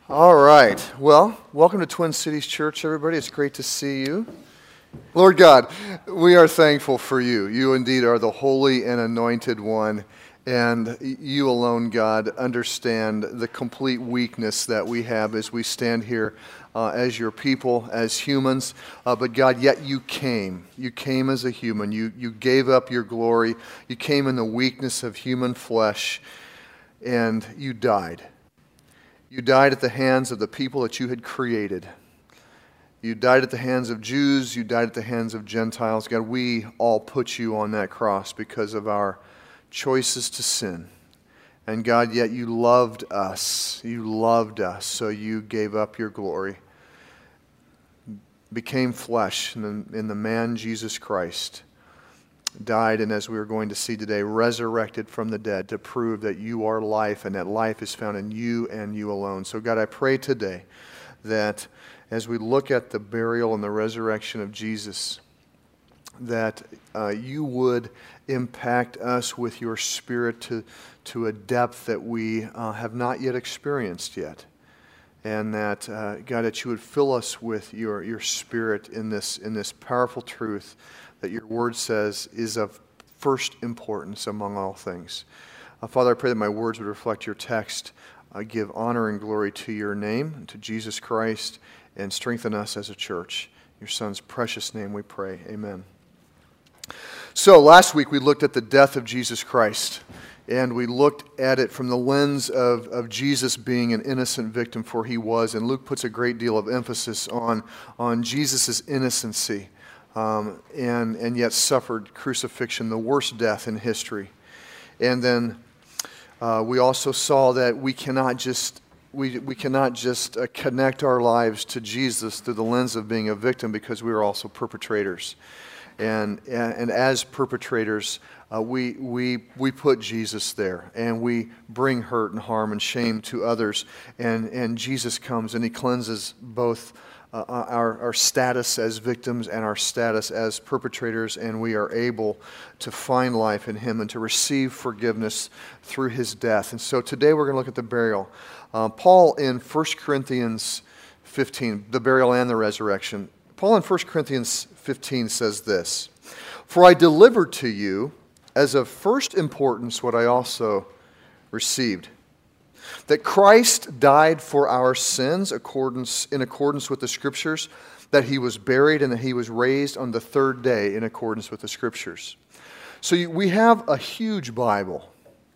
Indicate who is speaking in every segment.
Speaker 1: All right. Well, welcome to Twin Cities Church, everybody. It's great to see you. Lord God, we are thankful for you. You indeed are the holy and anointed one, and you alone, God, understand the complete weakness that we have as we stand here as your people, as humans. But God, yet you came. You came as a human. You gave up your glory. You came in the weakness of human flesh, and you died. You died at the hands of the people that you had created. You died at the hands of Jews. You died at the hands of Gentiles. God, we all put you on that cross because of our choices to sin. And God, yet you loved us. You loved us, so you gave up your glory, became flesh in the man Jesus Christ, died, and as we are going to see today, resurrected from the dead to prove that you are life and that life is found in you and you alone. So God, I pray today that as we look at the burial and the resurrection of Jesus, that you would impact us with your Spirit to a depth that we have not yet experienced yet. And that, God, that you would fill us with your Spirit in this powerful truth that your word says is of first importance among all things. Father, I pray that my words would reflect your text, give honor and glory to your name, to Jesus Christ, and strengthen us as a church. In your Son's precious name we pray. Amen. So last week we looked at the death of Jesus Christ, and we looked at it from the lens of Jesus being an innocent victim, for he was, and Luke puts a great deal of emphasis on Jesus' innocency. And yet suffered crucifixion, the worst death in history. And then we also saw that we cannot just connect our lives to Jesus through the lens of being a victim, because we are also perpetrators. And as perpetrators, we put Jesus there, and we bring hurt and harm and shame to others. And Jesus comes and he cleanses both our status as victims and our status as perpetrators, and we are able to find life in him and to receive forgiveness through his death. And so today we're going to look at the burial. Paul in 1 Corinthians 15, the burial and the resurrection. Paul in 1 Corinthians 15 says this: "For I delivered to you as of first importance what I also received, that Christ died for our sins in accordance with the Scriptures, that he was buried, and that he was raised on the third day in accordance with the Scriptures." So we have a huge Bible.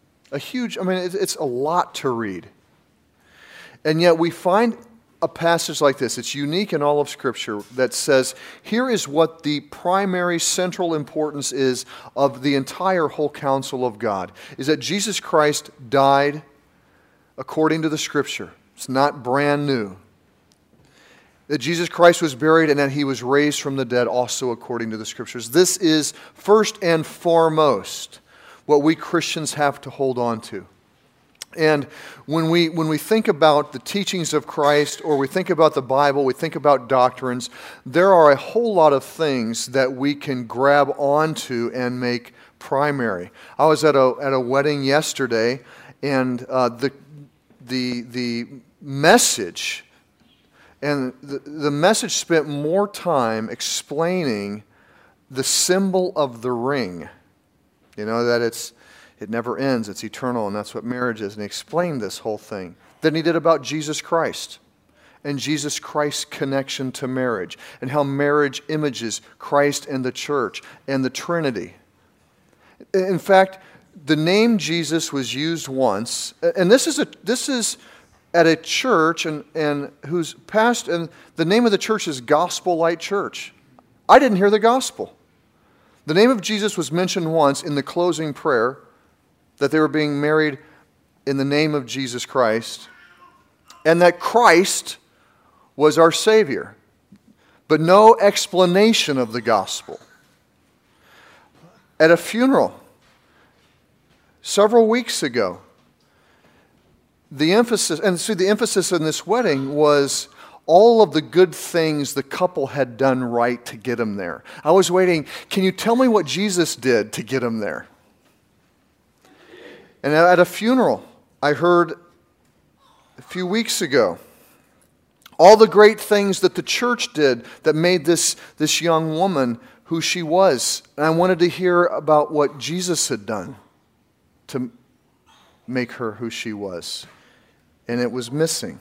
Speaker 1: It's a lot to read. And yet we find a passage like this. It's unique in all of Scripture that says, here is what the primary central importance is of the entire whole counsel of God, is that Jesus Christ died according to the Scripture. It's not brand new. That Jesus Christ was buried and that he was raised from the dead also according to the Scriptures. This is first and foremost what we Christians have to hold on to. And when we think about the teachings of Christ, or we think about the Bible, we think about doctrines, there are a whole lot of things that we can grab onto and make primary. I was at a wedding yesterday, and the message, and the message spent more time explaining the symbol of the ring. You know, that it never ends, it's eternal, and that's what marriage is. And he explained this whole thing than he did about Jesus Christ and Jesus Christ's connection to marriage, and how marriage images Christ and the church and the Trinity. In fact, the name Jesus was used once, and this is at a church and whose past, and the name of the church is Gospel Light Church. I didn't hear the gospel. The name of Jesus was mentioned once in the closing prayer, that they were being married in the name of Jesus Christ, and that Christ was our Savior, but no explanation of the gospel. At a funeral several weeks ago, the emphasis in this wedding was all of the good things the couple had done right to get him there. I was waiting, can you tell me what Jesus did to get him there? And at a funeral I heard a few weeks ago, All the great things that the church did that made this young woman who she was. And I wanted to hear about what Jesus had done to make her who she was. And it was missing.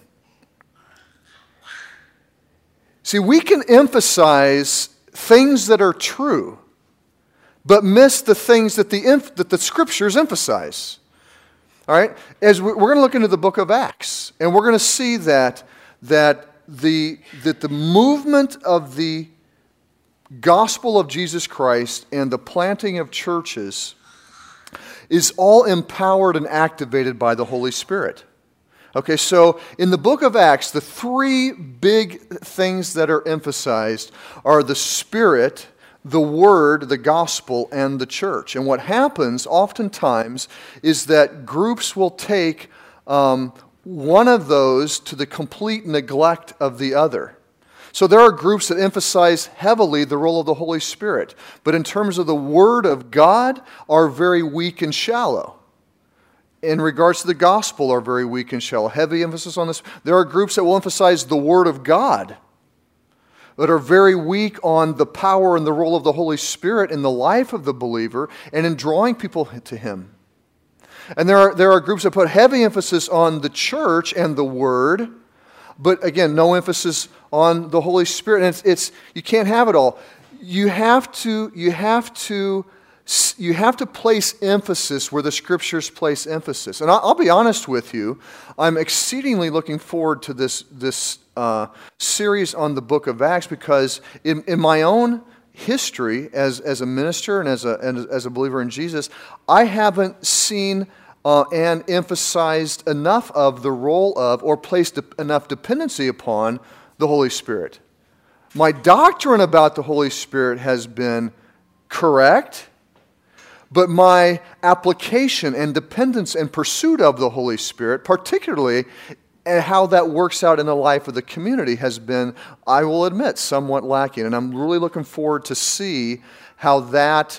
Speaker 1: See, we can emphasize things that are true, but miss the things that the Scriptures emphasize. All right? As we're going to look into the book of Acts, and we're going to see that the movement of the gospel of Jesus Christ and the planting of churches is all empowered and activated by the Holy Spirit. Okay, so in the book of Acts, the three big things that are emphasized are the Spirit, the Word, the Gospel, and the church. And what happens oftentimes is that groups will take one of those to the complete neglect of the other. So there are groups that emphasize heavily the role of the Holy Spirit, but in terms of the Word of God are very weak and shallow. In regards to the gospel are very weak and shallow. Heavy emphasis on this. There are groups that will emphasize the Word of God, but are very weak on the power and the role of the Holy Spirit in the life of the believer and in drawing people to Him. And there are groups that put heavy emphasis on the church and the Word, but again, no emphasis on the Holy Spirit. And it's you can't have it all. You have to place emphasis where the Scriptures place emphasis. And I'll be honest with you, I'm exceedingly looking forward to this series on the book of Acts because in my own history as a minister and as a believer in Jesus, I haven't seen and emphasized enough of the role of or placed enough dependency upon the Holy Spirit. My doctrine about the Holy Spirit has been correct, but my application and dependence and pursuit of the Holy Spirit, particularly and how that works out in the life of the community, has been, I will admit, somewhat lacking. And I'm really looking forward to see how that,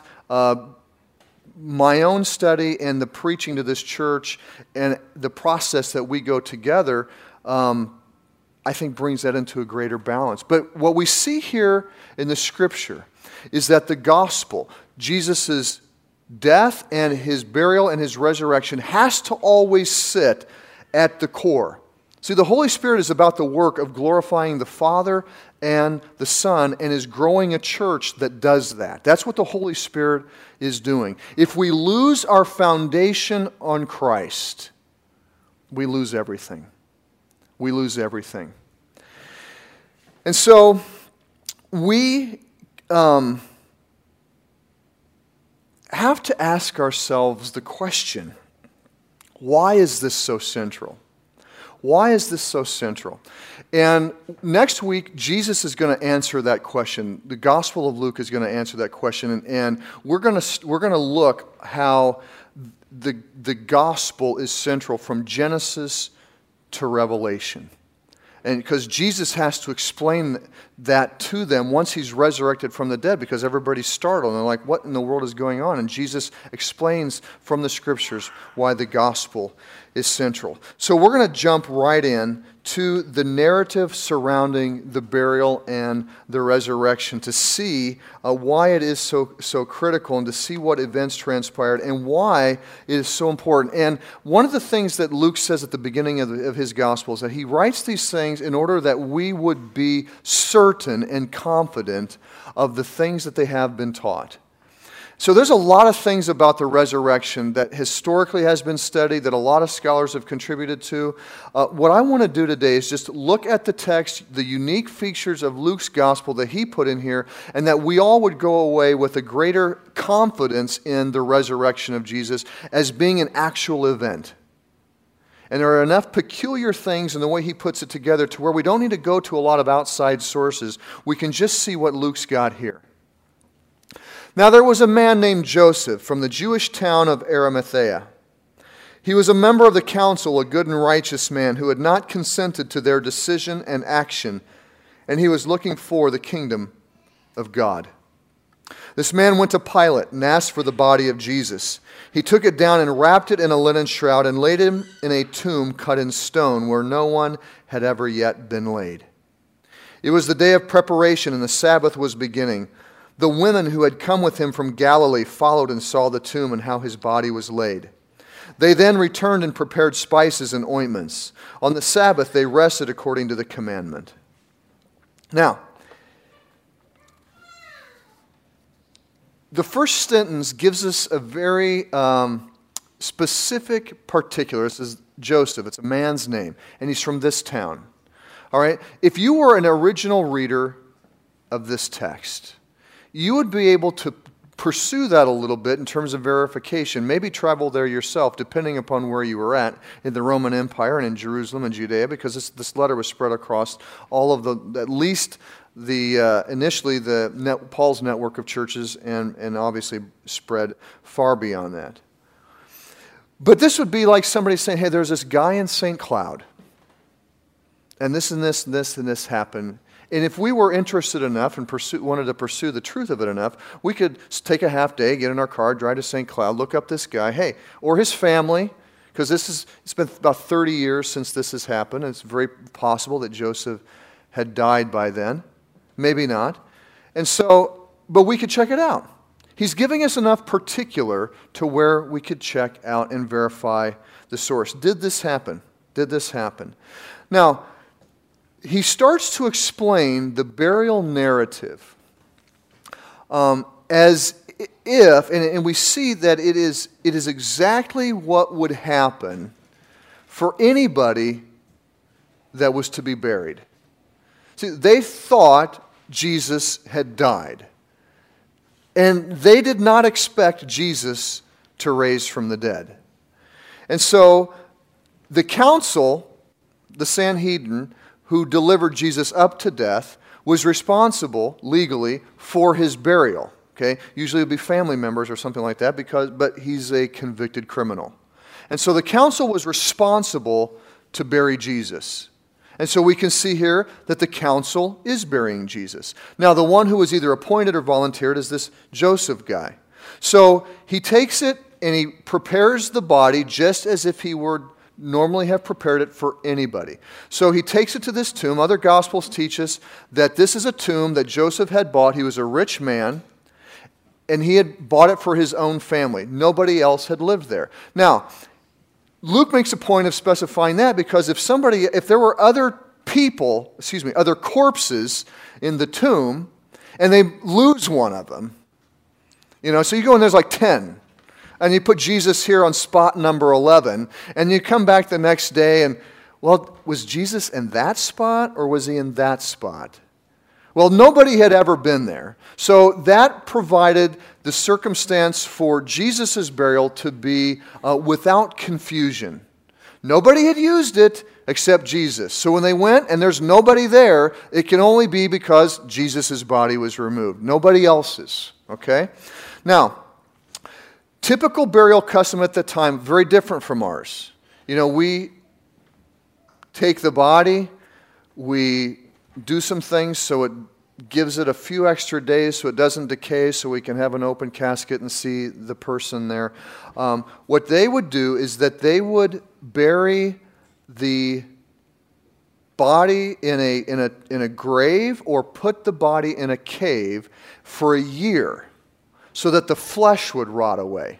Speaker 1: my own study and the preaching to this church and the process that we go together, I think brings that into a greater balance. But what we see here in the Scripture is that the gospel, Jesus' death and His burial and His resurrection, has to always sit at the core. See, the Holy Spirit is about the work of glorifying the Father and the Son and is growing a church that does that. That's what the Holy Spirit is doing. If we lose our foundation on Christ, we lose everything. We lose everything. And so we have to ask ourselves the question, why is this so central? Why is this so central? And next week, Jesus is going to answer that question. The Gospel of Luke is going to answer that question, and we're going to look how the gospel is central from Genesis to Revelation. And because Jesus has to explain that to them once He's resurrected from the dead, because everybody's startled and they're like, what in the world is going on? And Jesus explains from the Scriptures why the gospel is central. So we're going to jump right in to the narrative surrounding the burial and the resurrection to see why it is so critical and to see what events transpired and why it is so important. And one of the things that Luke says at the beginning of his gospel is that he writes these things in order that we would be certain and confident of the things that they have been taught. So there's a lot of things about the resurrection that historically has been studied, that a lot of scholars have contributed to. What I want to do today is just look at the text, the unique features of Luke's gospel that he put in here, and that we all would go away with a greater confidence in the resurrection of Jesus as being an actual event. And there are enough peculiar things in the way he puts it together to where we don't need to go to a lot of outside sources. We can just see what Luke's got here. Now there was a man named Joseph from the Jewish town of Arimathea. He was a member of the council, a good and righteous man who had not consented to their decision and action, and he was looking for the kingdom of God. This man went to Pilate and asked for the body of Jesus. He took it down and wrapped it in a linen shroud and laid him in a tomb cut in stone where no one had ever yet been laid. It was the day of preparation, and the Sabbath was beginning. The women who had come with him from Galilee followed and saw the tomb and how his body was laid. They then returned and prepared spices and ointments. On the Sabbath they rested according to the commandment. Now, the first sentence gives us a very specific particular. This is Joseph. It's a man's name, and he's from this town. All right? If you were an original reader of this text, you would be able to pursue that a little bit in terms of verification. Maybe travel there yourself, depending upon where you were at in the Roman Empire and in Jerusalem and Judea, because this letter was spread across all of at least initially Paul's network of churches, and obviously spread far beyond that. But this would be like somebody saying, hey, there's this guy in St. Cloud, and this and this and this and this happened. And if we were interested enough and wanted to pursue the truth of it enough, we could take a half day, get in our car, drive to St. Cloud, look up this guy, hey, or his family, because it's been about 30 years since this has happened. It's very possible that Joseph had died by then. Maybe not. And so, but we could check it out. He's giving us enough particular to where we could check out and verify the source. Did this happen? Did this happen? Now, he starts to explain the burial narrative as if, and we see that it is exactly what would happen for anybody that was to be buried. See, they thought Jesus had died, and they did not expect Jesus to raise from the dead. And so the council, the Sanhedrin, who delivered Jesus up to death, was responsible legally for his burial. Okay, usually it would be family members or something like that, but he's a convicted criminal. And so the council was responsible to bury Jesus. And so we can see here that the council is burying Jesus. Now, the one who was either appointed or volunteered is this Joseph guy. So he takes it and he prepares the body just as if he would normally have prepared it for anybody. So he takes it to this tomb. Other Gospels teach us that this is a tomb that Joseph had bought. He was a rich man, and he had bought it for his own family. Nobody else had lived there. Now, Luke makes a point of specifying that because if there were other corpses in the tomb, and they lose one of them, so you go and there's like 10, and you put Jesus here on spot number 11, and you come back the next day and, well, was Jesus in that spot or was he in that spot? Well, nobody had ever been there. So that provided the circumstance for Jesus' burial to be without confusion. Nobody had used it except Jesus. So when they went and there's nobody there, it can only be because Jesus' body was removed. Nobody else's. Okay? Now, typical burial custom at the time, very different from ours. We take the body, we do some things so it gives it a few extra days so it doesn't decay, so we can have an open casket and see the person there. What they would do is that they would bury the body in a grave or put the body in a cave for a year so that the flesh would rot away.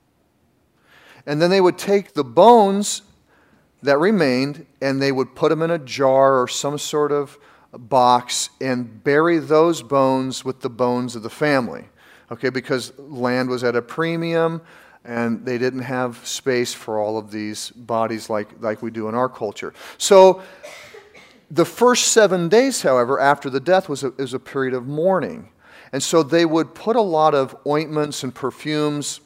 Speaker 1: And then they would take the bones that remained and they would put them in a jar or some sort of box and bury those bones with the bones of the family. Okay, because land was at a premium and they didn't have space for all of these bodies like we do in our culture. So the first 7 days, however, after the death was a period of mourning. And so they would put a lot of ointments and perfumes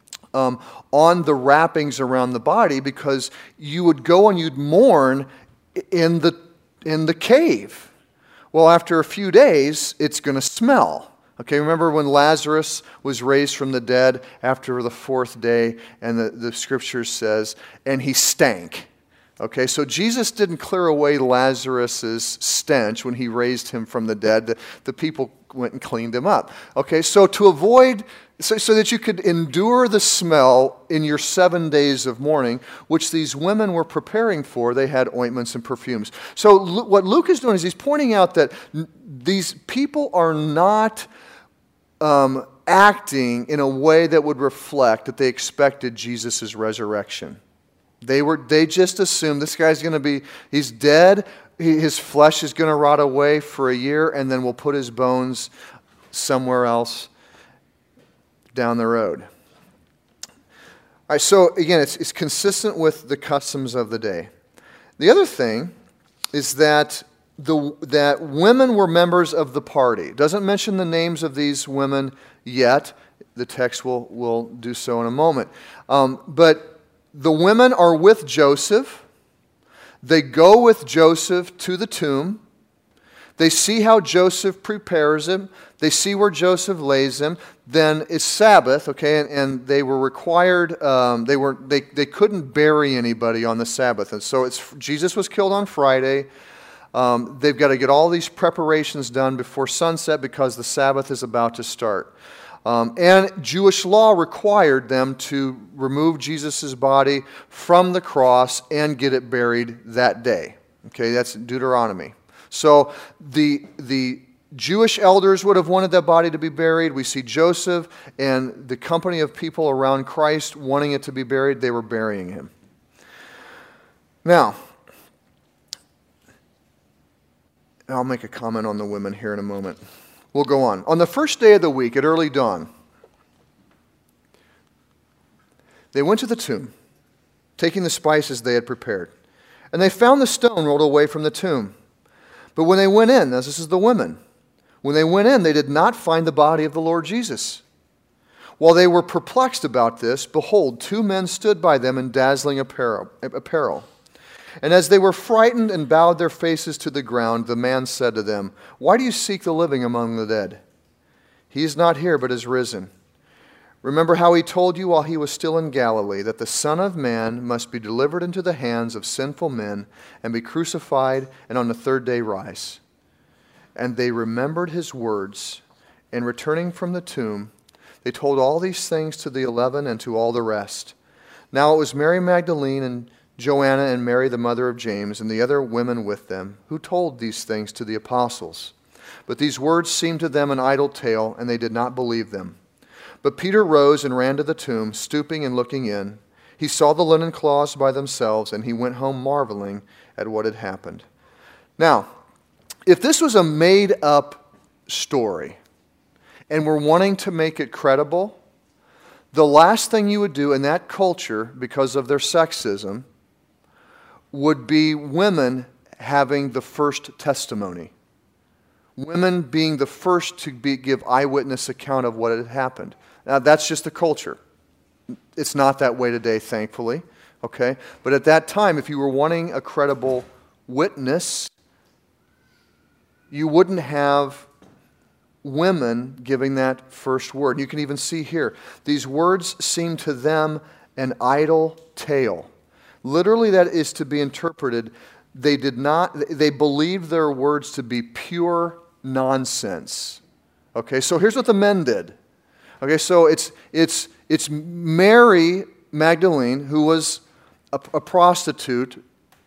Speaker 1: on the wrappings around the body because you would go and you'd mourn in the cave. Well, after a few days, it's going to smell. Okay, remember when Lazarus was raised from the dead after the fourth day, and the scripture says, and he stank. Okay, so Jesus didn't clear away Lazarus' stench when he raised him from the dead. The people went and cleaned him up. Okay, so to avoid, so that you could endure the smell in your 7 days of mourning, which these women were preparing for, they had ointments and perfumes. So what Luke is doing is he's pointing out that these people are not acting in a way that would reflect that they expected Jesus' resurrection. They just assumed this guy's going to be, he's dead, his flesh is going to rot away for a year, and then we'll put his bones somewhere else down the road. All right, so again, it's consistent with the customs of the day. The other thing is that that women were members of the party. It doesn't mention the names of these women yet. The text will do so in a moment. But the women are with Joseph. They go with Joseph to the tomb. They see how Joseph prepares him. They see where Joseph lays him. Then it's Sabbath, okay, and they were required. They couldn't bury anybody on the Sabbath, and so Jesus was killed on Friday. They've got to get all these preparations done before sunset because the Sabbath is about to start. And Jewish law required them to remove Jesus' body from the cross and get it buried that day. Okay, that's Deuteronomy. So the Jewish elders would have wanted that body to be buried. We see Joseph and the company of people around Christ wanting it to be buried. They were burying him. Now, I'll make a comment on the women here in a moment. We'll go on. On the first day of the week, at early dawn, they went to the tomb, taking the spices they had prepared. And they found the stone rolled away from the tomb. But when they went in, now this is the women, when they went in, they did not find the body of the Lord Jesus. While they were perplexed about this, behold, 2 men stood by them in dazzling apparel. And as they were frightened and bowed their faces to the ground, the man said to them, "Why do you seek the living among the dead? He is not here, but is risen. Remember how he told you while he was still in Galilee, that the Son of Man must be delivered into the hands of sinful men and be crucified, and on the 3rd day rise." And they remembered his words, and returning from the tomb, they told all these things to the 11 and to all the rest. Now it was Mary Magdalene and Joanna and Mary, the mother of James, and the other women with them, who told these things to the apostles. But these words seemed to them an idle tale, and they did not believe them. But Peter rose and ran to the tomb, stooping and looking in. He saw the linen cloths by themselves, and he went home marveling at what had happened. Now, if this was a made-up story, and we're wanting to make it credible, the last thing you would do in that culture, because of their sexism, would be women having the first testimony. Women being the first to give eyewitness account of what had happened. Now, that's just the culture. It's not that way today, thankfully. Okay? But at that time, if you were wanting a credible witness, you wouldn't have women giving that first word. You can even see here, these words seem to them an idle tale. Literally, that is to be interpreted, they believed their words to be pure nonsense. Okay, so here's what the men did. Okay, so it's Mary Magdalene, who was a prostitute,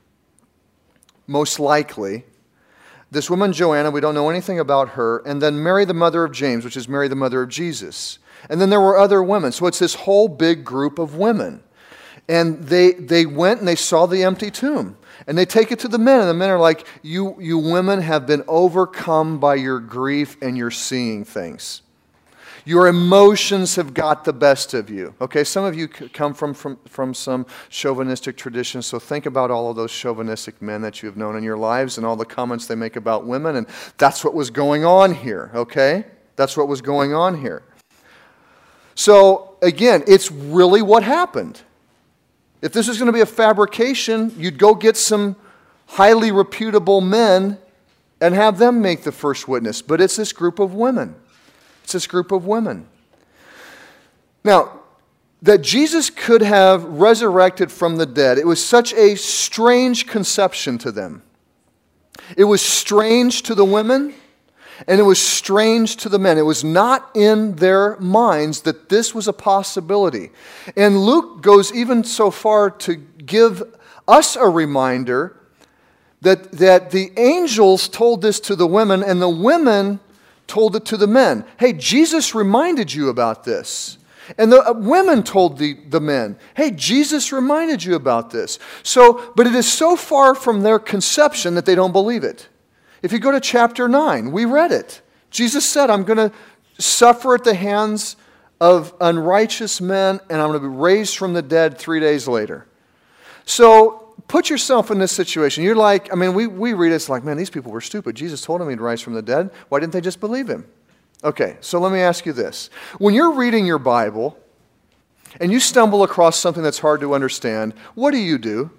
Speaker 1: most likely. This woman, Joanna, we don't know anything about her. And then Mary, the mother of James, which is Mary, the mother of Jesus. And then there were other women. So it's this whole big group of women. And they went and they saw the empty tomb. And they take it to the men. And the men are like, you women have been overcome by your grief and you're seeing things. Your emotions have got the best of you. Okay, some of you come from some chauvinistic traditions, so think about all of those chauvinistic men that you have known in your lives and all the comments they make about women, and that's what was going on here, okay? That's what was going on here. So, again, it's really what happened. If this was going to be a fabrication, you'd go get some highly reputable men and have them make the first witness, but it's this group of women. It's this group of women. Now, that Jesus could have resurrected from the dead, it was such a strange conception to them. It was strange to the women, And it was strange to the men. It was not in their minds that this was a possibility. And Luke goes even so far to give us a reminder that the angels told this to the women, and the women told it to the men. Hey, Jesus reminded you about this. And the women told the men, hey, Jesus reminded you about this. But it is so far from their conception that they don't believe it. If you go to chapter 9, we read it. Jesus said, I'm going to suffer at the hands of unrighteous men, and I'm going to be raised from the dead 3 days later. So put yourself in this situation. You're like, we read it, it's like, man, these people were stupid. Jesus told them he'd rise from the dead. Why didn't they just believe him? Okay, so let me ask you this. When you're reading your Bible and you stumble across something that's hard to understand, what do?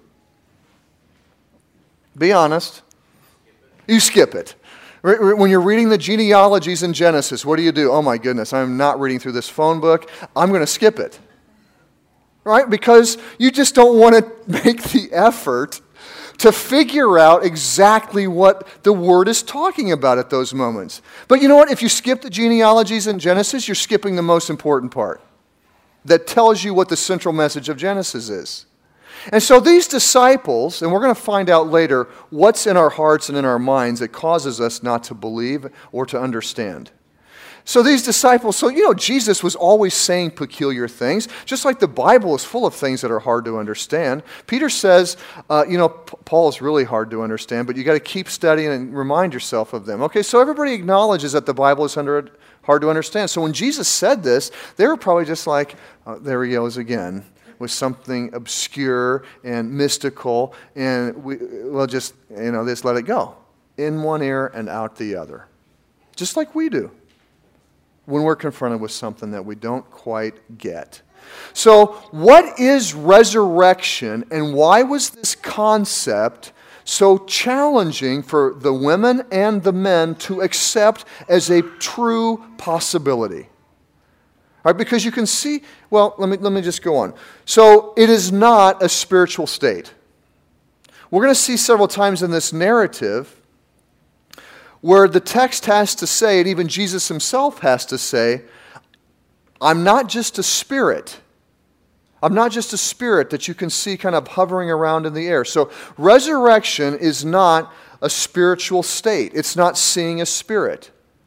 Speaker 1: Be honest. You skip it. When you're reading the genealogies in Genesis, what do? Oh my goodness, I'm not reading through this phone book. I'm going to skip it. Right? Because you just don't want to make the effort to figure out exactly what the Word is talking about at those moments. But you know what? If you skip the genealogies in Genesis, you're skipping the most important part that tells you what the central message of Genesis is. And so these disciples, and we're going to find out later what's in our hearts and in our minds that causes us not to believe or to understand. So these disciples, Jesus was always saying peculiar things, just like the Bible is full of things that are hard to understand. Peter says, Paul is really hard to understand, but you got to keep studying and remind yourself of them. Okay, so everybody acknowledges that the Bible is hard to understand. So when Jesus said this, they were probably just like, there he goes again, with something obscure and mystical, and we'll just let it go. In one ear and out the other. Just like we do when we're confronted with something that we don't quite get. So, what is resurrection, and why was this concept so challenging for the women and the men to accept as a true possibility? All right, because you can see, let me just go on. So, it is not a spiritual state. We're going to see several times in this narrative where the text has to say, and even Jesus himself has to say, I'm not just a spirit. I'm not just a spirit that you can see kind of hovering around in the air. So resurrection is not a spiritual state. It's not seeing a spirit.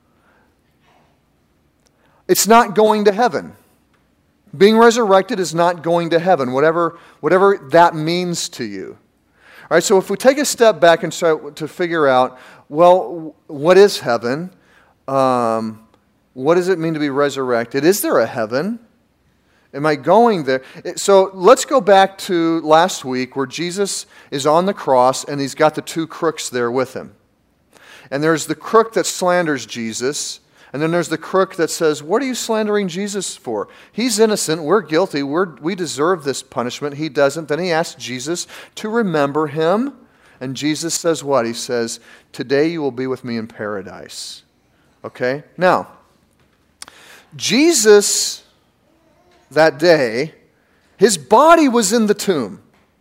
Speaker 1: It's not going to heaven. Being resurrected is not going to heaven, whatever that means to you. All right, so if we take a step back and start to figure out, what is heaven? What does it mean to be resurrected? Is there a heaven? Am I going there? So let's go back to last week where Jesus is on the cross and he's got the two crooks there with him. And there's the crook that slanders Jesus, and then there's the crook that says, what are you slandering Jesus for? He's innocent, we're guilty, we deserve this punishment, he doesn't. Then he asks Jesus to remember him. And Jesus says what? He says, today you will be with me in paradise. Okay? Now, Jesus, that day, his body was in the tomb.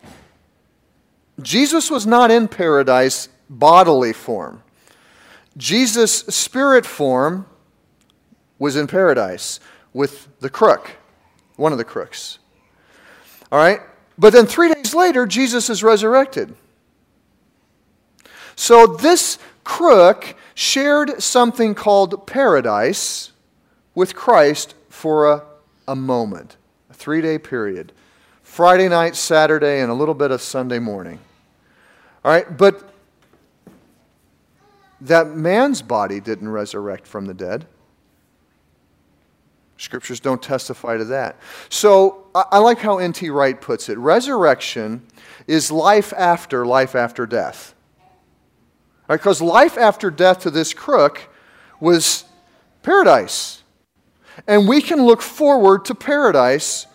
Speaker 1: Jesus was not in paradise bodily form. Jesus' spirit form was in paradise with the crook, one of the crooks. All right? But then 3 days later, Jesus is resurrected. So this crook shared something called paradise with Christ for a moment, a 3-day period. Friday night, Saturday, and a little bit of Sunday morning. All right, but that man's body didn't resurrect from the dead. Scriptures don't testify to that. So I like how N.T. Wright puts it. Resurrection is life after death. Because life after death to this crook was paradise. And we can look forward to paradise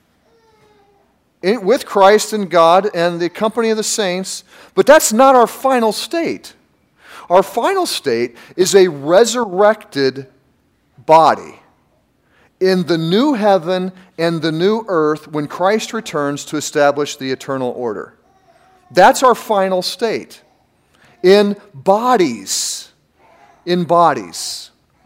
Speaker 1: with Christ and God and the company of the saints, but that's not our final state. Our final state is a resurrected body in the new heaven and the new earth when Christ returns to establish the eternal order. That's our final state. In bodies in bodies.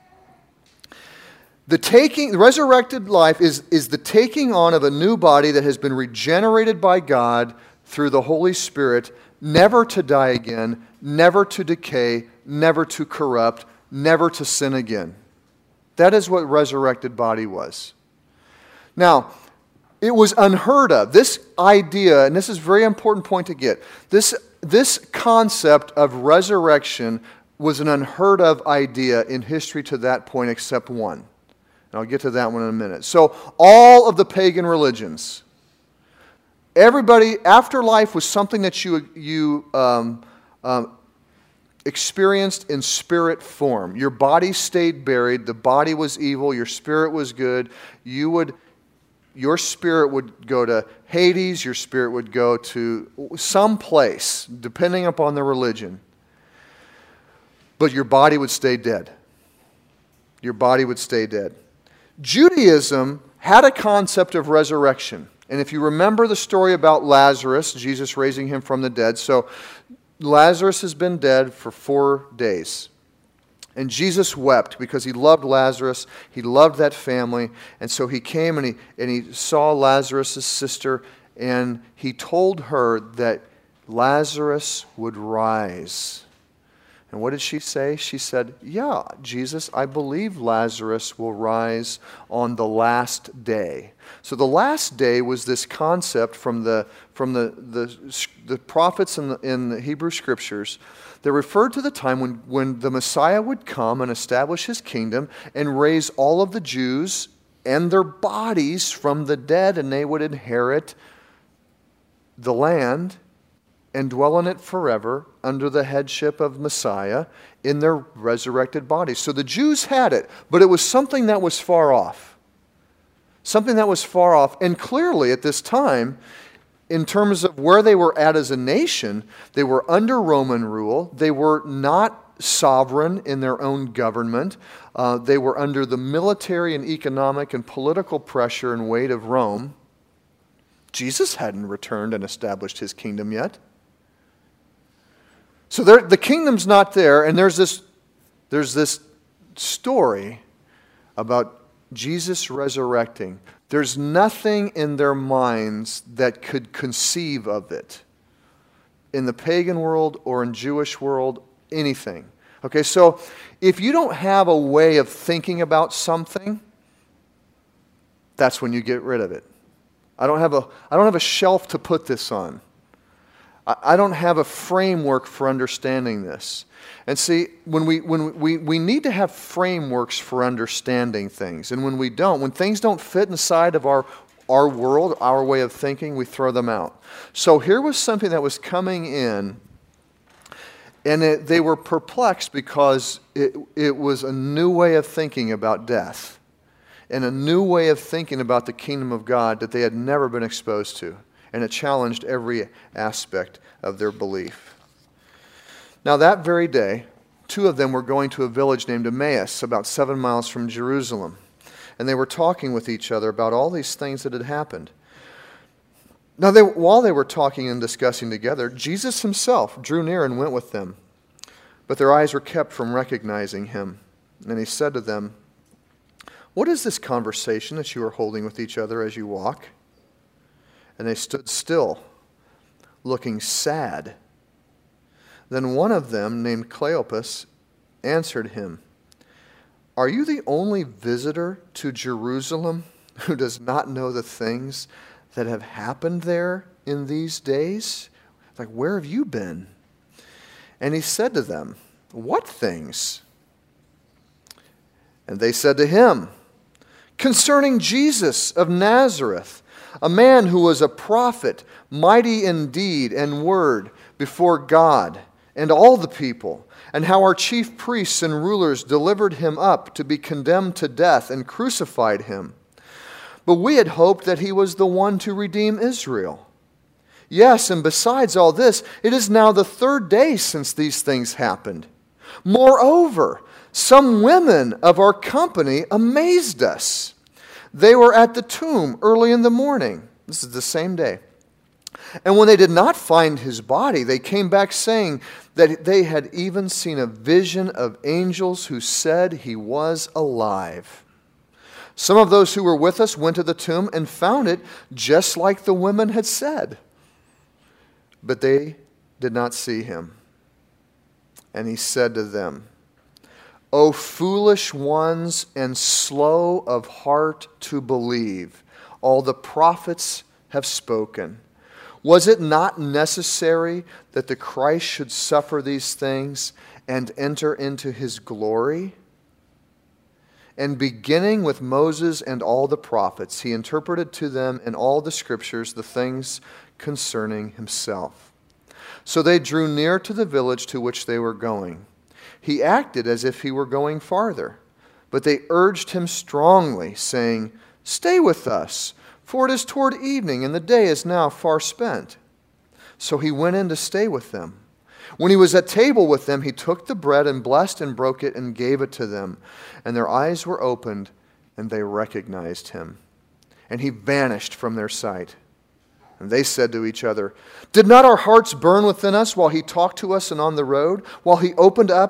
Speaker 1: The resurrected life is the taking on of a new body that has been regenerated by God through the Holy Spirit, never to die again, never to decay, never to corrupt, never to sin again. That is what resurrected body was. Now, it was unheard of. This idea, and this is a very important point to get, this concept of resurrection was an unheard of idea in history to that point except one. And I'll get to that one in a minute. So all of the pagan religions, everybody, afterlife was something that you experienced in spirit form. Your body stayed buried. The body was evil. Your spirit was good. Your spirit would go to Hades. Your spirit would go to some place, depending upon the religion. But your body would stay dead. Your body would stay dead. Judaism had a concept of resurrection. And if you remember the story about Lazarus, Jesus raising him from the dead. So Lazarus has been dead for 4 days. And Jesus wept because he loved Lazarus. He loved that family. And so he came and he saw Lazarus' sister. And he told her that Lazarus would rise. And what did she say? She said, "Yeah, Jesus, I believe Lazarus will rise on the last day." So the last day was this concept from the prophets in the Hebrew Scriptures that referred to the time when the Messiah would come and establish his kingdom and raise all of the Jews and their bodies from the dead, and they would inherit the land and dwell in it forever under the headship of Messiah in their resurrected bodies. So the Jews had it, but it was something that was far off. Something that was far off. And clearly at this time, in terms of where they were at as a nation, they were under Roman rule. They were not sovereign in their own government. They were under the military and economic and political pressure and weight of Rome. Jesus hadn't returned and established his kingdom yet. So the kingdom's not there, and there's this story about Jesus resurrecting. There's nothing in their minds that could conceive of it. In the pagan world or in Jewish world, anything. Okay, so if you don't have a way of thinking about something, that's when you get rid of it. I don't have a shelf to put this on. I don't have a framework for understanding this. And see, when we need to have frameworks for understanding things. And when we don't, when things don't fit inside of our world, our way of thinking, we throw them out. So here was something that was coming in, and they were perplexed because it was a new way of thinking about death and a new way of thinking about the kingdom of God that they had never been exposed to. And it challenged every aspect of their belief. Now that very day, 2 of them were going to a village named Emmaus, about 7 miles from Jerusalem. And they were talking with each other about all these things that had happened. Now while they were talking and discussing together, Jesus himself drew near and went with them. But their eyes were kept from recognizing him. And he said to them, "What is this conversation that you are holding with each other as you walk?" And they stood still, looking sad. Then one of them, named Cleopas, answered him, "Are you the only visitor to Jerusalem who does not know the things that have happened there in these days?" Like, where have you been? And he said to them, "What things?" And they said to him, "Concerning Jesus of Nazareth, a man who was a prophet, mighty in deed and word before God and all the people, and how our chief priests and rulers delivered him up to be condemned to death and crucified him. But we had hoped that he was the one to redeem Israel. Yes, and besides all this, it is now the 3rd day since these things happened. Moreover, some women of our company amazed us. They were at the tomb early in the morning." This is the same day. And when they did not find his body, they came back saying that they had even seen a vision of angels who said he was alive. Some of those who were with us went to the tomb and found it just like the women had said. But they did not see him. And he said to them, O foolish ones and slow of heart to believe, all the prophets have spoken. Was it not necessary that the Christ should suffer these things and enter into his glory? And beginning with Moses and all the prophets, he interpreted to them in all the scriptures the things concerning himself. So they drew near to the village to which they were going. He acted as if he were going farther, but they urged him strongly, saying, Stay with us, for it is toward evening, and the day is now far spent. So he went in to stay with them. When he was at table with them, he took the bread and blessed and broke it and gave it to them. And their eyes were opened, and they recognized him. And he vanished from their sight. And they said to each other, Did not our hearts burn within us while he talked to us and on the road, while he opened to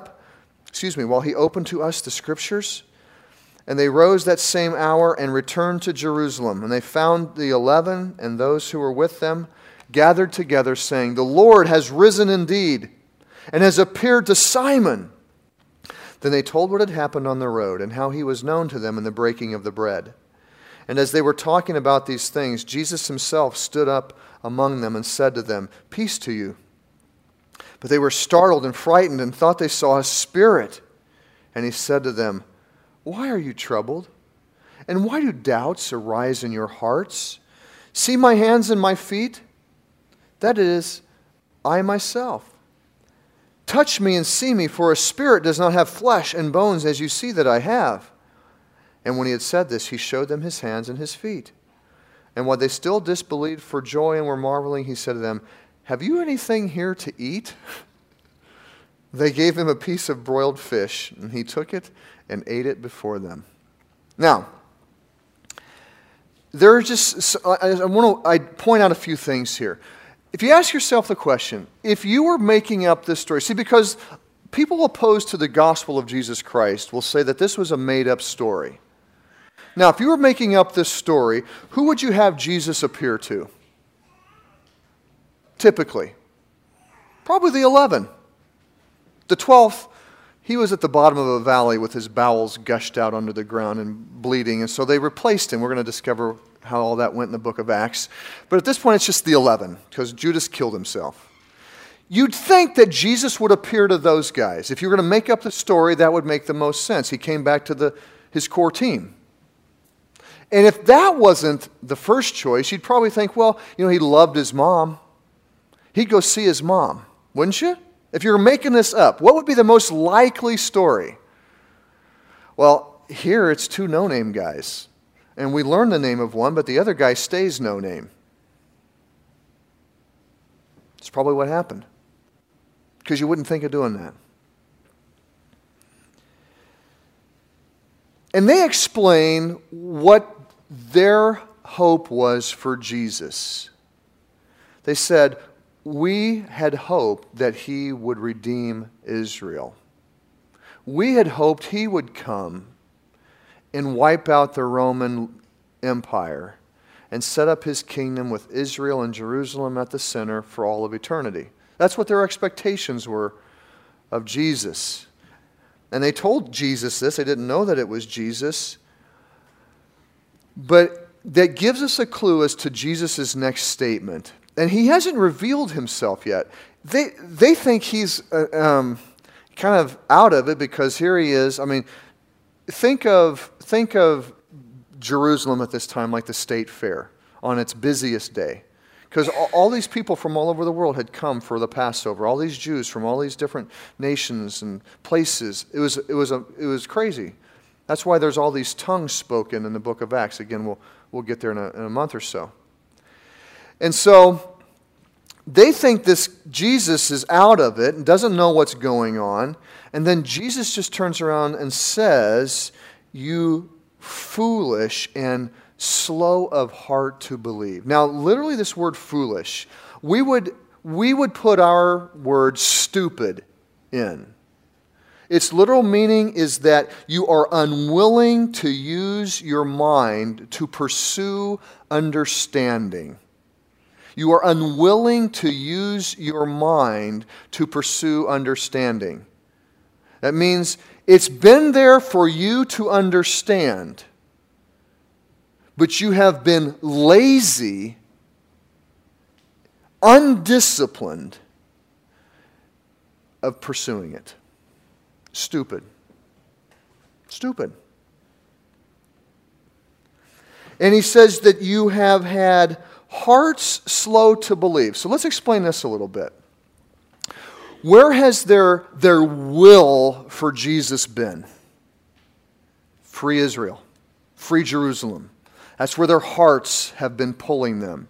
Speaker 1: us the scriptures? And they rose that same hour and returned to Jerusalem. And they found the 11 and those who were with them gathered together, saying, The Lord has risen indeed, and has appeared to Simon. Then they told what had happened on the road, and how he was known to them in the breaking of the bread. And as they were talking about these things, Jesus himself stood up among them and said to them, Peace to you. But they were startled and frightened and thought they saw a spirit. And he said to them, Why are you troubled? And why do doubts arise in your hearts? See my hands and my feet? That is, I myself. Touch me and see me, for a spirit does not have flesh and bones as you see that I have. And when he had said this, he showed them his hands and his feet. And while they still disbelieved for joy and were marveling, he said to them, Have you anything here to eat? They gave him a piece of broiled fish, and he took it and ate it before them. Now, I point out a few things here. If you ask yourself the question, if you were making up this story, see, because people opposed to the gospel of Jesus Christ will say that this was a made-up story. Now, if you were making up this story, who would you have Jesus appear to? Typically. Probably the 11. The 12th, he was at the bottom of a valley with his bowels gushed out under the ground and bleeding, and so they replaced him. We're going to discover how all that went in the book of Acts. But at this point, it's just the 11, because Judas killed himself. You'd think that Jesus would appear to those guys. If you were going to make up the story, that would make the most sense. He came back to his core team. And if that wasn't the first choice, you'd probably think, well, he loved his mom. He'd go see his mom, wouldn't you? If you were making this up, what would be the most likely story? Well, here it's two no-name guys. And we learn the name of one, but the other guy stays no name. It's probably what happened. Because you wouldn't think of doing that. And they explain what their hope was for Jesus. They said, we had hoped that he would redeem Israel. We had hoped he would come and wipe out the Roman Empire and set up his kingdom with Israel and Jerusalem at the center for all of eternity. That's what their expectations were of Jesus. And they told Jesus this. They didn't know that it was Jesus. But that gives us a clue as to Jesus' next statement. And he hasn't revealed himself yet. They think he's kind of out of it because here he is. I mean, think of Jerusalem at this time like the state fair on its busiest day. Because all these people from all over the world had come for the Passover. All these Jews from all these different nations and places. It was crazy. That's why there's all these tongues spoken in the book of Acts. Again, we'll get there in a month or so. And so they think this Jesus is out of it and doesn't know what's going on. And then Jesus just turns around and says, "You foolish and slow of heart to believe." Now, literally this word foolish, we would put our word stupid in. Its literal meaning is that you are unwilling to use your mind to pursue understanding. You are unwilling to use your mind to pursue understanding. That means it's been there for you to understand, but you have been lazy, undisciplined of pursuing it. Stupid. Stupid. And he says that you have had hearts slow to believe. So let's explain this a little bit. Where has their will for Jesus been? Free Israel. Free Jerusalem. That's where their hearts have been pulling them.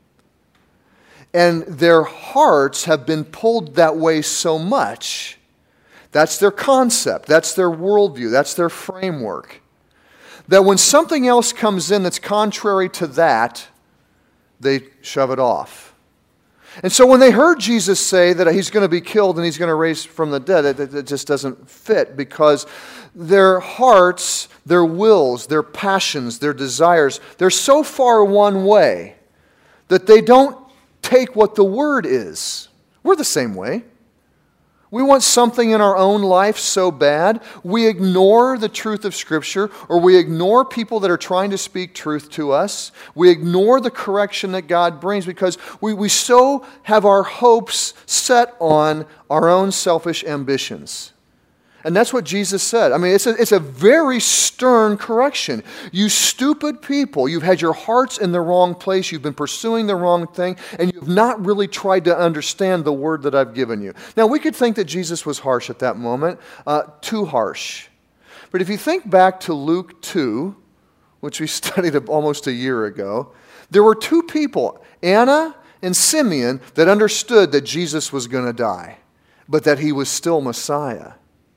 Speaker 1: And their hearts have been pulled that way so much. That's their concept. That's their worldview. That's their framework. That when something else comes in that's contrary to that, they shove it off. And so when they heard Jesus say that he's going to be killed and he's going to raise from the dead, it just doesn't fit, because their hearts, their wills, their passions, their desires, they're so far one way that they don't take what the Word is. We're the same way. We want something in our own life so bad, we ignore the truth of Scripture, or we ignore people that are trying to speak truth to us. We ignore the correction that God brings because we so have our hopes set on our own selfish ambitions. And that's what Jesus said. I mean, it's a very stern correction. You stupid people, you've had your hearts in the wrong place, you've been pursuing the wrong thing, and you've not really tried to understand the word that I've given you. Now, we could think that Jesus was harsh at that moment, too harsh. But if you think back to Luke 2, which we studied almost a year ago, there were two people, Anna and Simeon, that understood that Jesus was going to die, but that he was still Messiah.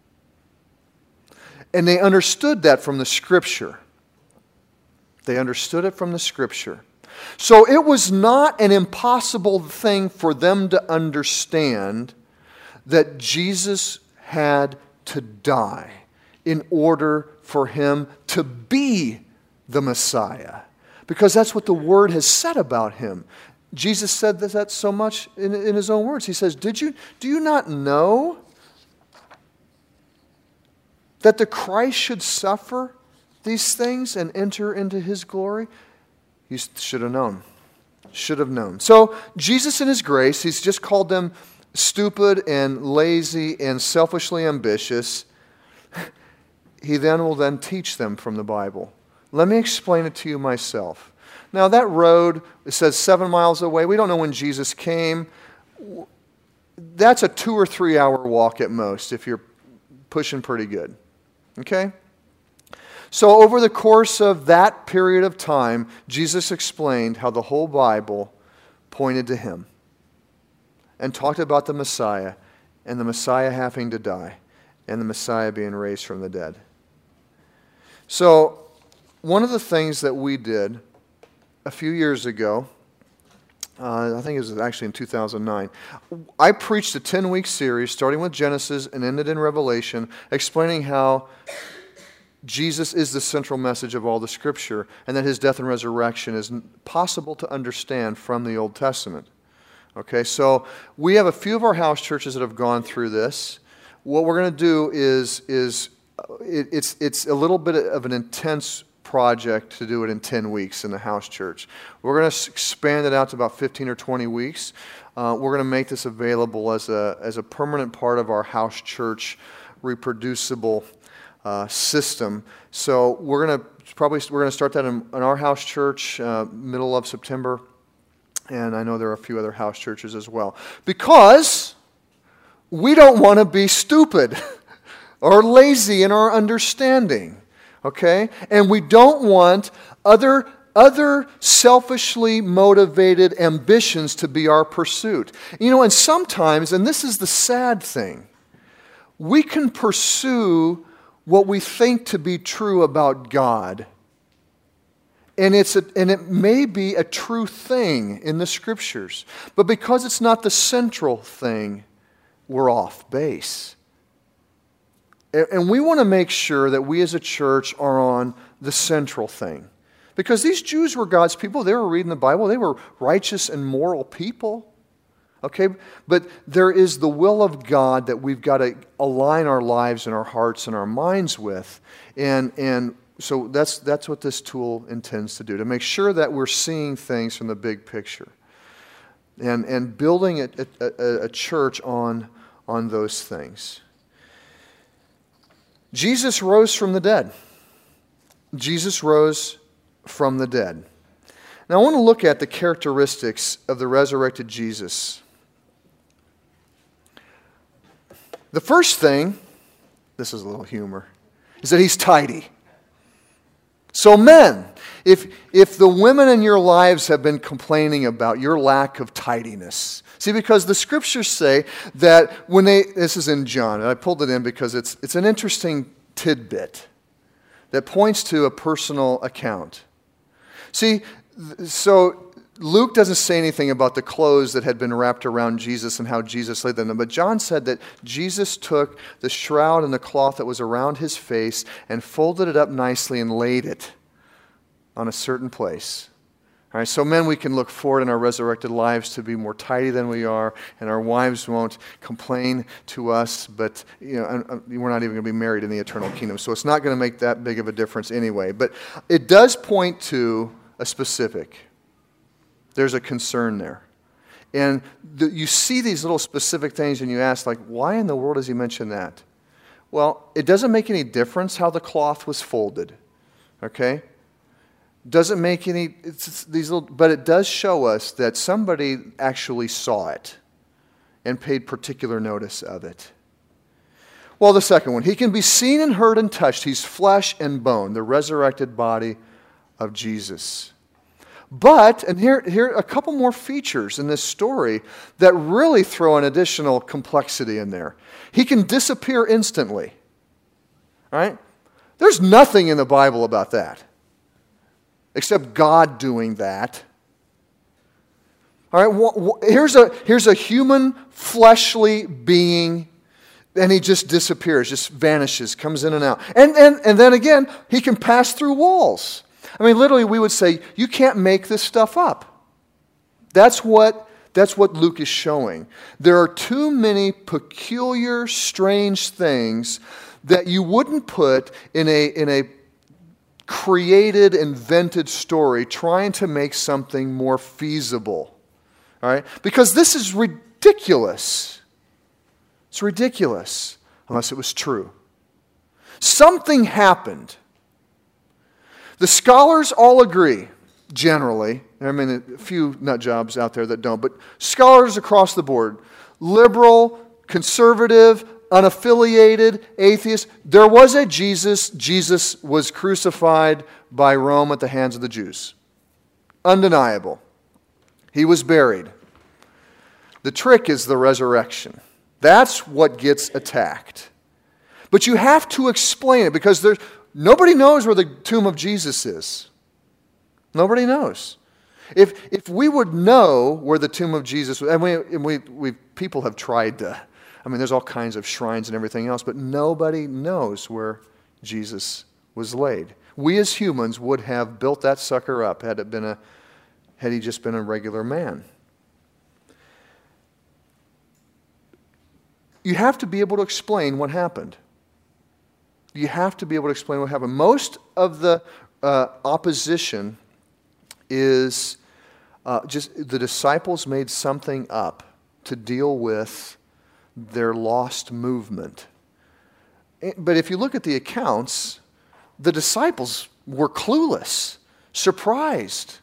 Speaker 1: And they understood that from the Scripture. They understood it from the Scripture. So it was not an impossible thing for them to understand that Jesus had to die in order for him to be the Messiah. Because that's what the Word has said about him. Jesus said that so much in his own words. He says, do you not know that the Christ should suffer these things and enter into his glory? You should have known. Should have known. So Jesus in his grace, he's just called them stupid and lazy and selfishly ambitious. He will then teach them from the Bible. Let me explain it to you myself. Now that road, it says 7 miles away. We don't know when Jesus came. That's a 2 or 3 hour walk at most if you're pushing pretty good. Okay? So over the course of that period of time, Jesus explained how the whole Bible pointed to him and talked about the Messiah and the Messiah having to die and the Messiah being raised from the dead. So one of the things that we did a few years ago, I think it was actually in 2009, I preached a 10-week series starting with Genesis and ended in Revelation, explaining how Jesus is the central message of all the Scripture and that his death and resurrection is possible to understand from the Old Testament. Okay, so we have a few of our house churches that have gone through this. What we're going to do is it's a little bit of an intense project to do it in 10 weeks in the house church. We're going to expand it out to about 15 or 20 weeks. We're going to make this available as a permanent part of our house church reproducible system. So we're going to start that in our house church middle of September, and I know there are a few other house churches as well, because we don't want to be stupid or lazy in our understanding. Okay? And we don't want other selfishly motivated ambitions to be our pursuit. You know, and sometimes, and this is the sad thing, we can pursue what we think to be true about God And it may be a true thing in the Scriptures. But because it's not the central thing, we're off base. And we want to make sure that we as a church are on the central thing. Because these Jews were God's people. They were reading the Bible. They were righteous and moral people. Okay? But there is the will of God that we've got to align our lives and our hearts and our minds with. And so that's what this tool intends to do, to make sure that we're seeing things from the big picture. And building a church on those things. Jesus rose from the dead. Jesus rose from the dead. Now I want to look at the characteristics of the resurrected Jesus. The first thing, this is a little humor, is that he's tidy. So men, if the women in your lives have been complaining about your lack of tidiness, see, because the Scriptures say that when this is in John, and I pulled it in because it's an interesting tidbit that points to a personal account. See, so Luke doesn't say anything about the clothes that had been wrapped around Jesus and how Jesus laid them, but John said that Jesus took the shroud and the cloth that was around his face and folded it up nicely and laid it on a certain place. All right, so men, we can look forward in our resurrected lives to be more tidy than we are, and our wives won't complain to us, but we're not even going to be married in the eternal kingdom, so it's not going to make that big of a difference anyway. But it does point to a specific. There's a concern there. And you see these little specific things and you ask, like, why in the world does he mention that? Well, it doesn't make any difference how the cloth was folded, okay? Doesn't make any, but it does show us that somebody actually saw it and paid particular notice of it. Well, the second one, he can be seen and heard and touched. He's flesh and bone, the resurrected body of Jesus. But, and here are a couple more features in this story that really throw an additional complexity in there. He can disappear instantly. All right? There's nothing in the Bible about that, except God doing that. All right, here's a human fleshly being, and he just disappears, just vanishes, comes in and out. And then again, he can pass through walls. I mean, literally, we would say, you can't make this stuff up. That's what Luke is showing. There are too many peculiar, strange things that you wouldn't put in a created, invented story trying to make something more feasible. All right? Because this is ridiculous. It's ridiculous, unless it was true. Something happened. The scholars all agree, generally. I mean, a few nut jobs out there that don't, but scholars across the board, liberal, conservative, unaffiliated, atheist, there was a Jesus. Jesus was crucified by Rome at the hands of the Jews. Undeniable. He was buried. The trick is the resurrection. That's what gets attacked. But you have to explain it because nobody knows where the tomb of Jesus is. Nobody knows. If we would know where the tomb of Jesus was, and people have tried to, there's all kinds of shrines and everything else, but nobody knows where Jesus was laid. We as humans would have built that sucker up had he just been a regular man. You have to be able to explain what happened. You have to be able to explain what happened. Most of the opposition is just the disciples made something up to deal with their lost movement. But if you look at the accounts, the disciples were clueless, surprised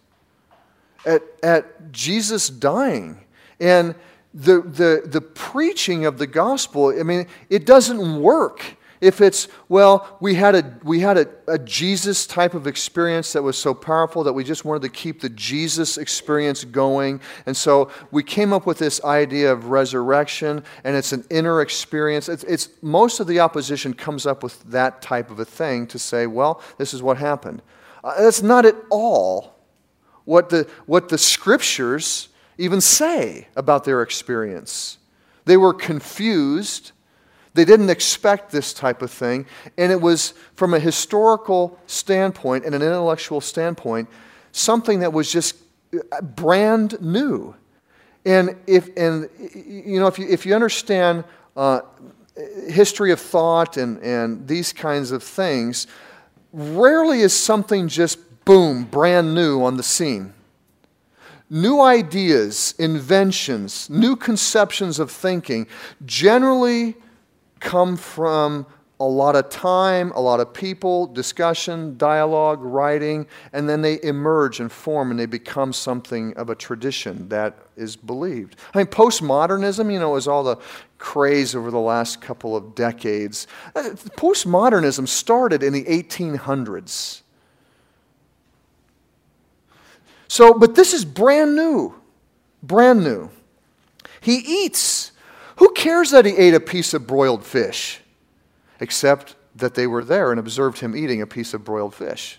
Speaker 1: at Jesus dying. And the preaching of the gospel, it doesn't work if it's, well, we had a Jesus type of experience that was so powerful that we just wanted to keep the Jesus experience going. And so we came up with this idea of resurrection, and it's an inner experience. It's most of the opposition comes up with that type of a thing to say, well, this is what happened. That's not at all what the Scriptures even say about their experience. They were confused. They didn't expect this type of thing. And it was, from a historical standpoint and an intellectual standpoint, something that was just brand new. And if you understand history of thought and these kinds of things, rarely is something just boom, brand new on the scene. New ideas, inventions, new conceptions of thinking generally come from a lot of time, a lot of people, discussion, dialogue, writing, and then they emerge and form and they become something of a tradition that is believed. I mean, postmodernism, is all the craze over the last couple of decades. Postmodernism started in the 1800s. So, but this is brand new. Brand new. He eats. Who cares that he ate a piece of broiled fish? Except that they were there and observed him eating a piece of broiled fish.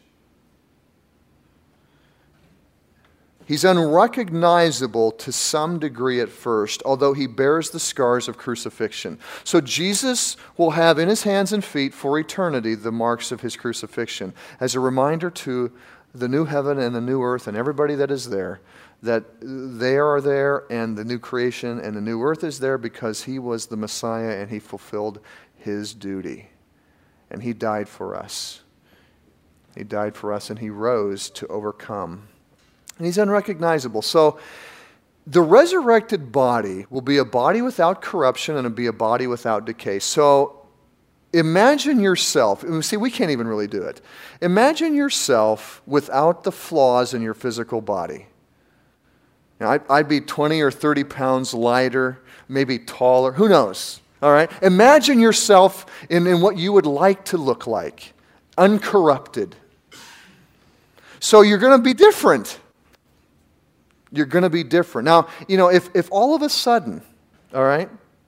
Speaker 1: He's unrecognizable to some degree at first, although he bears the scars of crucifixion. So Jesus will have in his hands and feet for eternity the marks of his crucifixion, as a reminder to the new heaven and the new earth and everybody that is there, that they are there and the new creation and the new earth is there because he was the Messiah and he fulfilled his duty. And he died for us. He died for us and he rose to overcome. And he's unrecognizable. So the resurrected body will be a body without corruption and it'll be a body without decay. So imagine yourself, see, we can't even really do it. Imagine yourself without the flaws in your physical body. Now, I'd be 20 or 30 pounds lighter, maybe taller, who knows? All right? Imagine yourself in what you would like to look like, uncorrupted. So you're going to be different. You're going to be different. Now, if all of a sudden, all right,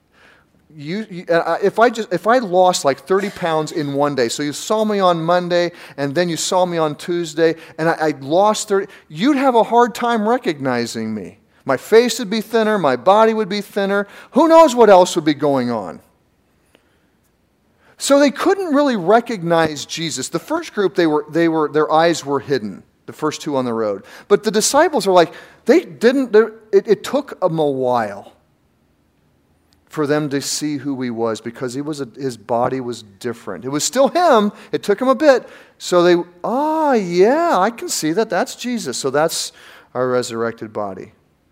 Speaker 1: if I lost like 30 pounds in one day, so you saw me on Monday and then you saw me on Tuesday and I lost 30, you'd have a hard time recognizing me. My face would be thinner, my body would be thinner. Who knows what else would be going on? So they couldn't really recognize Jesus. The first group, their eyes were hidden. The first two on the road. But the disciples are like, it took them a while for them to see who he was because his body was different. It was still him. It took him a bit. So yeah, I can see that. That's Jesus. So that's our resurrected body.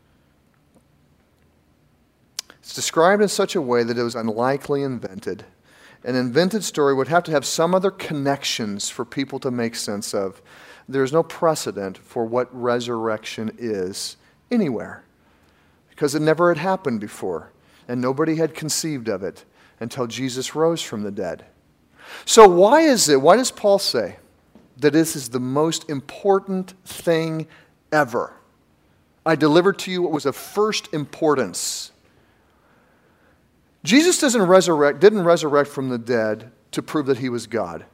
Speaker 1: It's described in such a way that it was unlikely invented. An invented story would have to have some other connections for people to make sense of. There's no precedent for what resurrection is anywhere because it never had happened before and nobody had conceived of it until Jesus rose from the dead. So why does Paul say that this is the most important thing ever? I delivered to you what was of first importance. Jesus didn't resurrect from the dead to prove that he was God.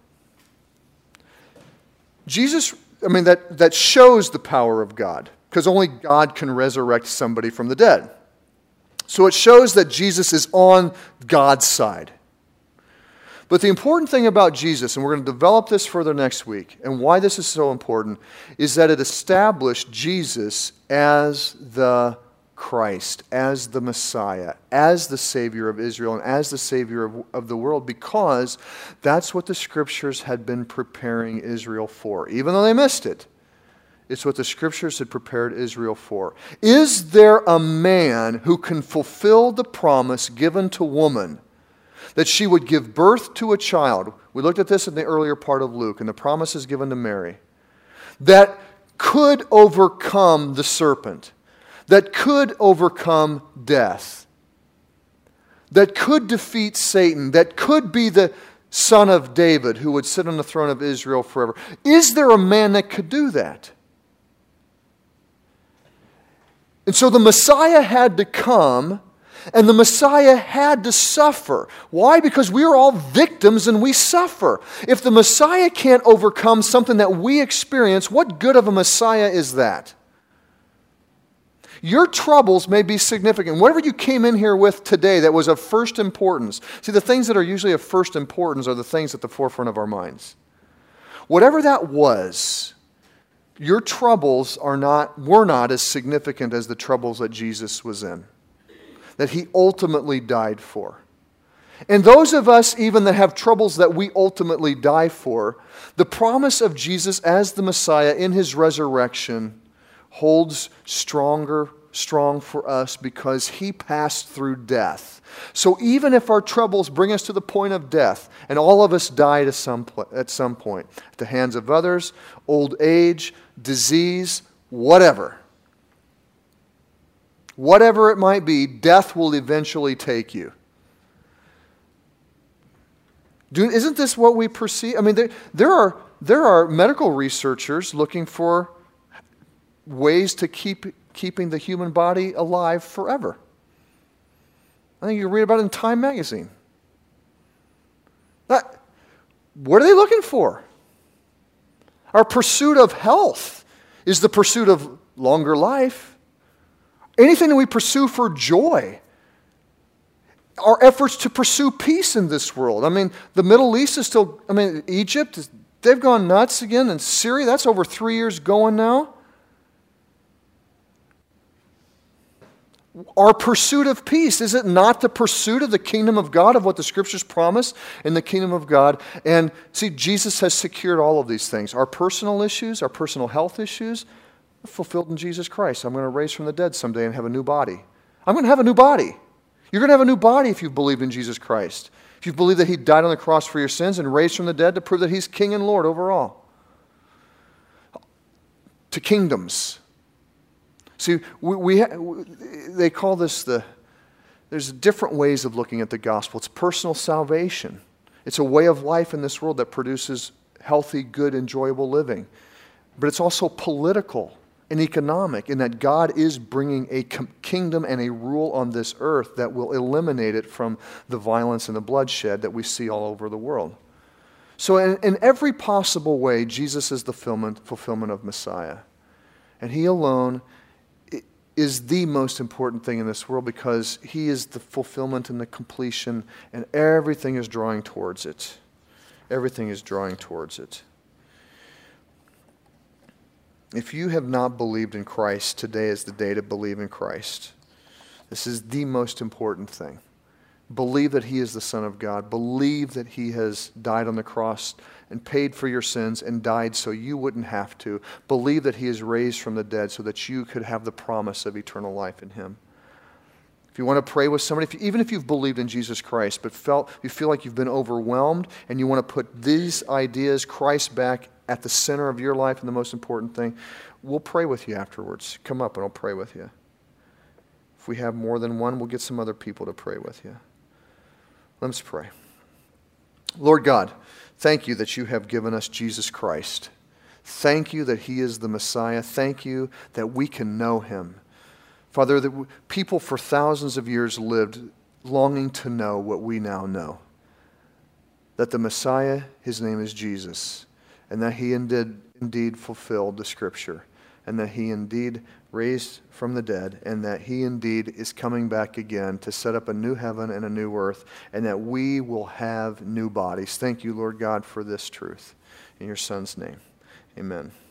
Speaker 1: That shows the power of God, because only God can resurrect somebody from the dead. So it shows that Jesus is on God's side. But the important thing about Jesus, and we're going to develop this further next week, and why this is so important, is that it established Jesus as the Christ, as the Messiah, as the Savior of Israel, and as the Savior of the world, because that's what the Scriptures had been preparing Israel for. Even though they missed it, it's what the Scriptures had prepared Israel for. Is there a man who can fulfill the promise given to woman that she would give birth to a child? We looked at this in the earlier part of Luke, and the promise is given to Mary, that could overcome the serpent, that could overcome death, that could defeat Satan, that could be the son of David who would sit on the throne of Israel forever. Is there a man that could do that? And so the Messiah had to come And the Messiah had to suffer. Why? Because we are all victims and we suffer. If the Messiah can't overcome something that we experience, what good of a Messiah is that? Your troubles may be significant. Whatever you came in here with today that was of first importance. See, the things that are usually of first importance are the things at the forefront of our minds. Whatever that was, your troubles were not as significant as the troubles that Jesus was in, that He ultimately died for. And those of us even that have troubles that we ultimately die for, the promise of Jesus as the Messiah in His resurrection holds strong for us because He passed through death. So even if our troubles bring us to the point of death, and all of us died at some point, at the hands of others, old age, disease, whatever it might be, death will eventually take you. Isn't this what we perceive? I mean, there are medical researchers looking for ways to keeping the human body alive forever. I think you read about it in Time magazine. What are they looking for? Our pursuit of health is the pursuit of longer life. Anything that we pursue for joy, our efforts to pursue peace in this world. I mean, the Middle East is still, Egypt, they've gone nuts again, and Syria, that's over 3 years going now. Our pursuit of peace, is it not the pursuit of the kingdom of God, of what the Scriptures promise in the kingdom of God? And see, Jesus has secured all of these things. Our personal issues, our personal health issues, are fulfilled in Jesus Christ. I'm going to raise from the dead someday and have a new body. I'm going to have a new body. You're going to have a new body if you believe in Jesus Christ. If you believe that He died on the cross for your sins and raised from the dead to prove that He's King and Lord over all. To kingdoms. See, they call this there's different ways of looking at the gospel. It's personal salvation. It's a way of life in this world that produces healthy, good, enjoyable living. But it's also political and economic in that God is bringing a kingdom and a rule on this earth that will eliminate it from the violence and the bloodshed that we see all over the world. So in every possible way, Jesus is the fulfillment of Messiah. And He alone is the most important thing in this world because He is the fulfillment and the completion, and everything is drawing towards it. Everything is drawing towards it. If you have not believed in Christ, today is the day to believe in Christ. This is the most important thing. Believe that He is the Son of God. Believe that He has died on the cross and paid for your sins and died so you wouldn't have to. Believe that He is raised from the dead so that you could have the promise of eternal life in Him. If you want to pray with somebody, even if you've believed in Jesus Christ, but you feel like you've been overwhelmed and you want to put these ideas, Christ, back at the center of your life and the most important thing, we'll pray with you afterwards. Come up and I'll pray with you. If we have more than one, we'll get some other people to pray with you. Let's pray. Lord God, thank You that You have given us Jesus Christ. Thank You that He is the Messiah. Thank You that we can know Him. Father, that people for thousands of years lived longing to know what we now know. That the Messiah, His name is Jesus, and that He indeed fulfilled the Scripture, and that He indeed raised from the dead, and that He indeed is coming back again to set up a new heaven and a new earth, and that we will have new bodies. Thank You, Lord God, for this truth. In Your Son's name, amen.